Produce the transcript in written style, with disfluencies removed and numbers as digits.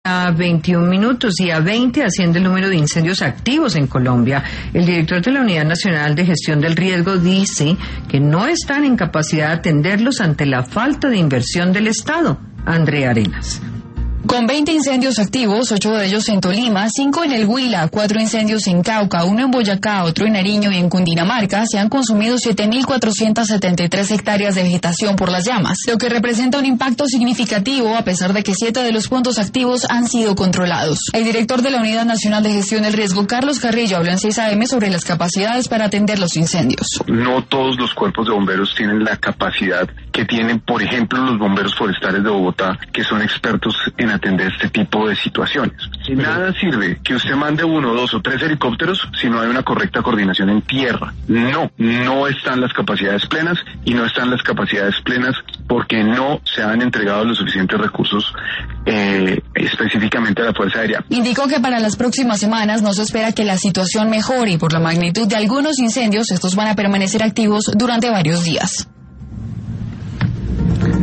A 21 minutos y a 20 asciende el número de incendios activos en Colombia. El director de la Unidad Nacional de Gestión del Riesgo dice que no están en capacidad de atenderlos ante la falta de inversión del Estado. Andrea Arenas. Con 20 incendios activos, 8 de ellos en Tolima, 5 en el Huila, 4 incendios en Cauca, 1 en Boyacá, otro en Nariño y en Cundinamarca, se han consumido 7.473 hectáreas de vegetación por las llamas, lo que representa un impacto significativo a pesar de que 7 de los puntos activos han sido controlados. El director de la Unidad Nacional de Gestión del Riesgo, Carlos Carrillo, habló en 6 AM sobre las capacidades para atender los incendios. No todos los cuerpos de bomberos tienen la capacidad que tienen, por ejemplo, los bomberos forestales de Bogotá, que son expertos en atender este tipo de situaciones. De nada sirve que usted mande 1, 2 o 3 helicópteros si no hay una correcta coordinación en tierra. No están las capacidades plenas y no están las capacidades plenas porque no se han entregado los suficientes recursos específicamente a la Fuerza Aérea. Indicó que para las próximas semanas no se espera que la situación mejore y por la magnitud de algunos incendios, estos van a permanecer activos durante varios días.